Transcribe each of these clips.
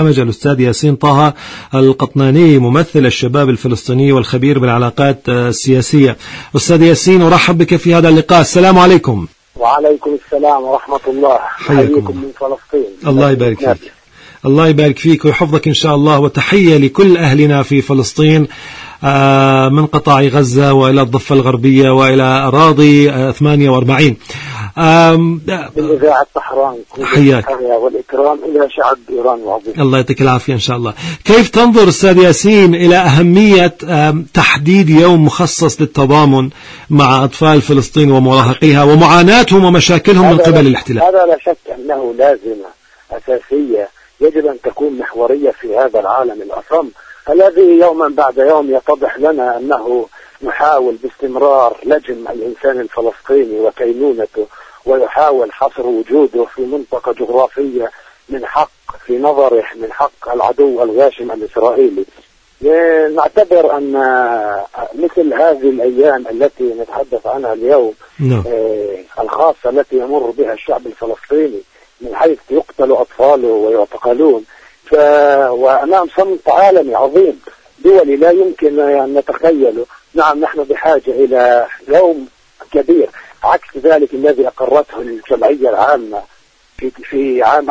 البرنامج الأستاذ ياسين طه القطناني، ممثل الشباب الفلسطيني والخبير بالعلاقات السياسية. أستاذ ياسين، أرحب بك في هذا اللقاء. السلام عليكم. وعليكم السلام ورحمة الله. حياكم من فلسطين. الله يبارك فيك. الله يبارك فيك ويحفظك إن شاء الله، وتحية لكل أهلنا في فلسطين من قطاع غزة وإلى الضفة الغربية وإلى أراضي 48. بالإذاعة طهران، حياك والإكرام إلى شعب إيران العظيم. الله يعطيك العافية إن شاء الله. كيف تنظر أستاذ ياسين إلى أهمية تحديد يوم مخصص للتضامن مع أطفال فلسطين ومراهقيها ومعاناتهم ومشاكلهم من قبل الاحتلال؟ هذا لا شك أنه لازمة أساسية يجب أن تكون محورية في هذا العالم الأصم الذي يوما بعد يوم يتضح لنا أنه يحاول باستمرار لجم الإنسان الفلسطيني وكينونته، ويحاول حصر وجوده في منطقة جغرافية من حق في نظره من حق العدو الغاشم الإسرائيلي. نعتبر أن مثل هذه الأيام التي نتحدث عنها اليوم الخاصة التي يمر بها الشعب الفلسطيني من حيث يقتل أطفاله ويعتقلون، وأمام صمت عالمي عظيم دولي لا يمكن أن نتخيله. نعم، نحن بحاجة إلى يوم كبير عكس ذلك الذي أقرته الجمعية العامة في عام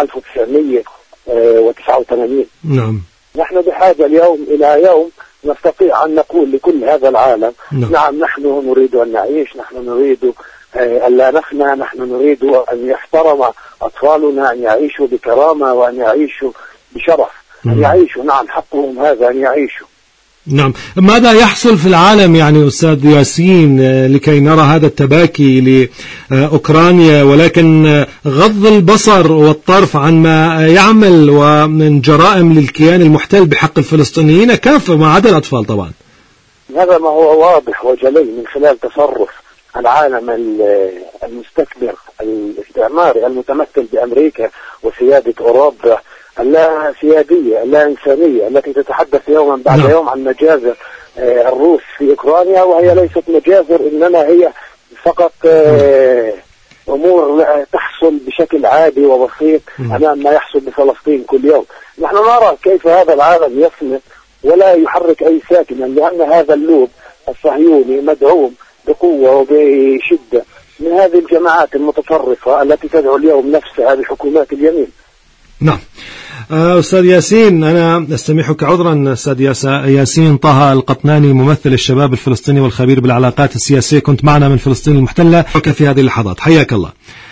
1989. نعم، نحن بحاجة اليوم إلى يوم نستطيع أن نقول لكل هذا العالم نعم نحن نريد أن نعيش، نحن نريد أن لا نفنى، نحن نريد أن يحترم أطفالنا، أن يعيشوا بكرامة وأن يعيشوا بشرف، أن يعيشوا نعم حقهم هذا أن يعيشوا. نعم، ماذا يحصل في العالم يعني أستاذ ياسين لكي نرى هذا التباكي لأوكرانيا، ولكن غض البصر والطرف عن ما يعمل ومن جرائم للكيان المحتل بحق الفلسطينيين كافة ما عدا الأطفال طبعا؟ هذا ما هو واضح وجلي من خلال تصرف العالم المستكبر الاستعماري المتمثل بأمريكا وسيادة أوروبا اللا سيادية اللا إنسانية التي تتحدث يوما بعد يوم عن مجازر الروس في أوكرانيا، وهي ليست مجازر إنما هي فقط أمور تحصل بشكل عادي وبسيط أمام ما يحصل بفلسطين كل يوم. نحن نرى كيف هذا العالم يصمت ولا يحرك أي ساكنا، لأن هذا اللوب الصهيوني مدعوم بقوة وبشدة من هذه الجماعات المتطرفة التي تدعو اليوم نفسها بحكومات اليمين. نعم أستاذ ياسين، أنا أستميحك عذرا. أستاذ ياسين طه القطناني، ممثل الشباب الفلسطيني والخبير بالعلاقات السياسية، كنت معنا من فلسطين المحتلة في هذه اللحظات. حياك الله.